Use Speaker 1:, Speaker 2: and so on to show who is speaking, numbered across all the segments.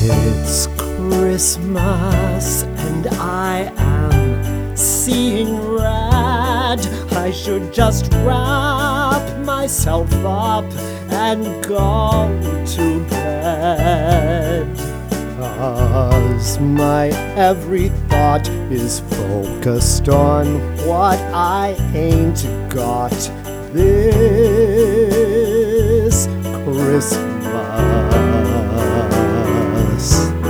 Speaker 1: It's Christmas and I am seeing red. I should just wrap myself up and go to bed. 'Cause my every thought is focused on what I ain't got this Christmas.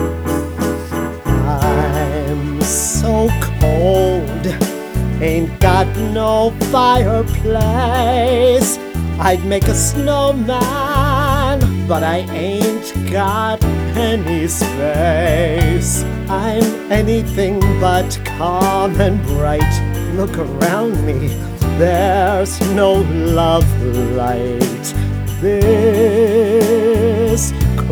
Speaker 1: I'm so cold, ain't got no fireplace. I'd make a snowman, but I ain't got any space. I'm anything but calm and bright. Look around me, there's no love light this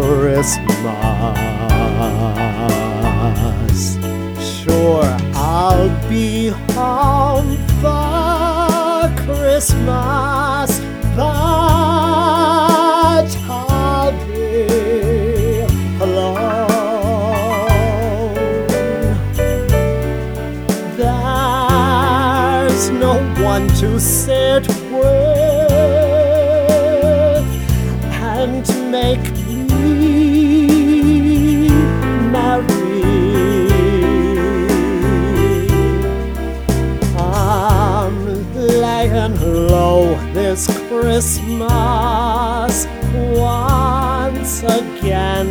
Speaker 1: Christmas. Sure, I'll be home for Christmas, but I'll be alone. There's no one to sit with and make me merry. I'm laying low this Christmas, once again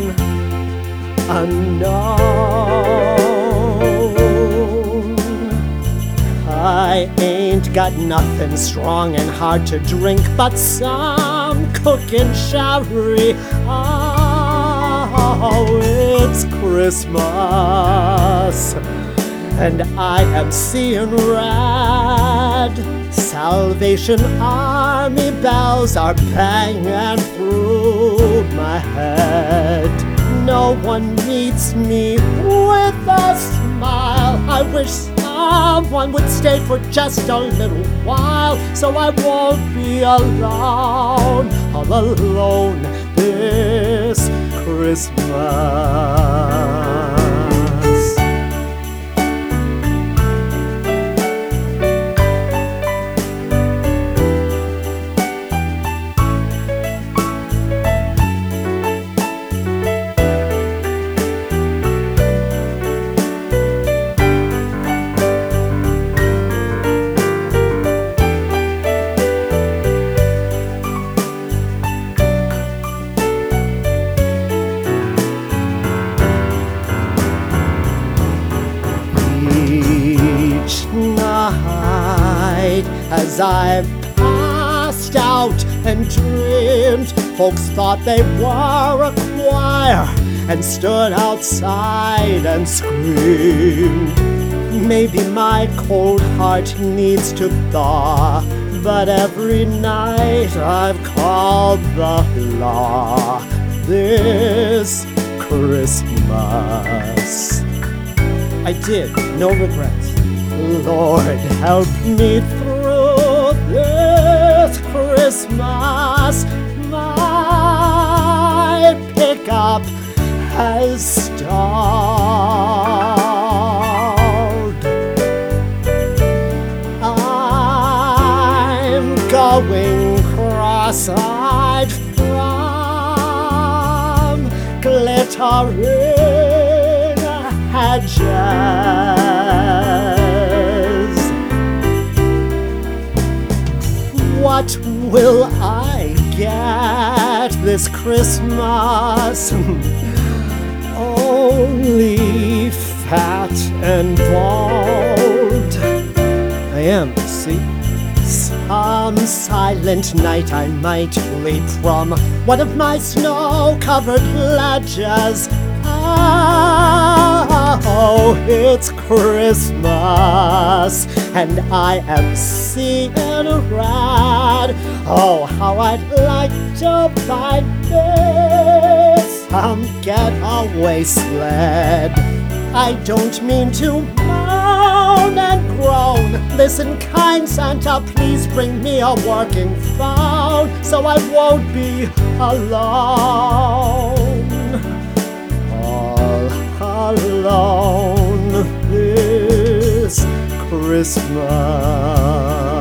Speaker 1: unknown. I ain't got nothing strong and hard to drink but some cooking sherry. Oh, it's Christmas and I am seeing red. Salvation Army bells are banging through my head. No one meets me with a smile. I wish someone would stay for just a little while, so I won't be alone, all alone this Christmas. Each night as I passed out and dreamed, folks thought they were a choir and stood outside and screamed. Maybe my cold heart needs to thaw, but every night I've called the law this Christmas. I did, no regrets. Lord, help me through this Christmas. My pickup has stalled. I'm going cross-eyed from glittering hedges. What will I get this Christmas? Only fat and bald. I am, see? Some silent night I might leap from one of my snow-covered ledges. Oh, it's Christmas and I am seeing red. Oh, how I'd like to find me some getaway sled. I don't mean to moan and groan. Listen, kind Santa, please bring me a working phone so I won't be alone. Christmas.